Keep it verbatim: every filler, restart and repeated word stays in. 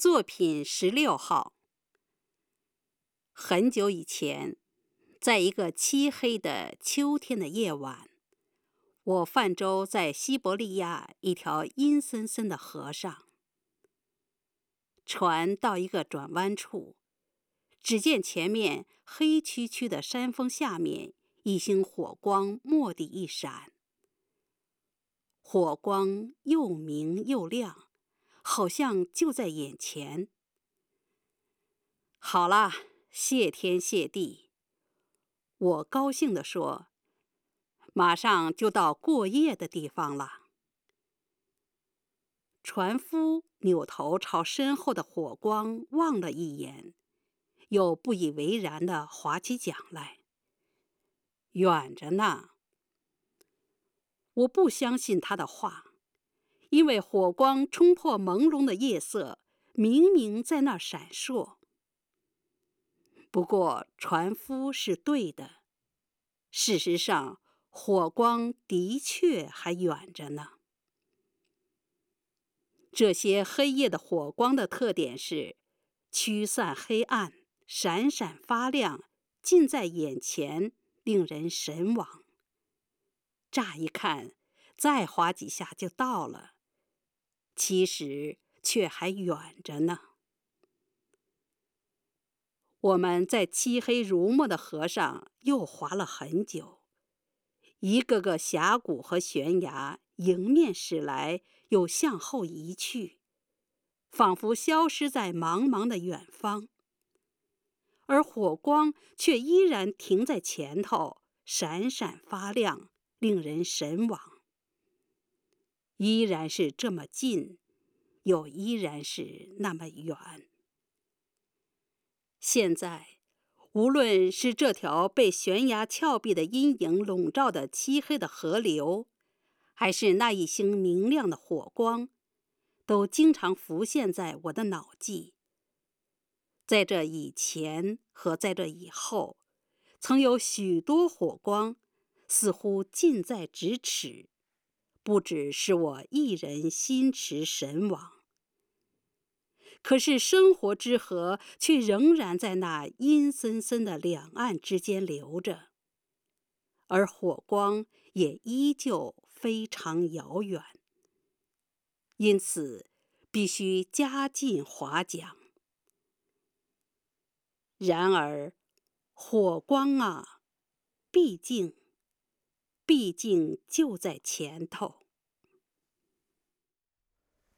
作品十六号。很久以前，在一个漆黑的秋天的夜晚，我泛舟在西伯利亚一条阴森森的河上。船到一个转弯处，只见前面黑黢黢的山峰下面，一星火光蓦地一闪。火光又明又亮，好像就在眼前。好啦，谢天谢地，我高兴地说，马上就到过夜的地方了。船夫扭头朝身后的火光望了一眼，又不以为然地划起桨来。远着呢。我不相信他的话，因为火光冲破朦胧的夜色，明明在那儿闪烁。不过船夫是对的，事实上，火光的确还远着呢。这些黑夜的火光的特点是驱散黑暗，闪闪发亮，近在眼前，令人神往。乍一看，再划几下就到了，其实却还远着呢。我们在漆黑如墨的河上又划了很久，一个个峡谷和悬崖迎面驶来，又向后移去，仿佛消失在茫茫的远方。而火光却依然停在前头，闪闪发亮，令人神往。依然是这么近，又依然是那么远。现在，无论是这条被悬崖峭壁的阴影笼罩的漆黑的河流，还是那一星明亮的火光，都经常浮现在我的脑际。在这以前和在这以后，曾有许多火光，似乎近在咫尺，不只是我一人心驰神往。可是生活之河却仍然在那阴森森的两岸之间流着，而火光也依旧非常遥远，因此必须加紧划桨。然而，火光啊，毕竟，毕竟就在前头。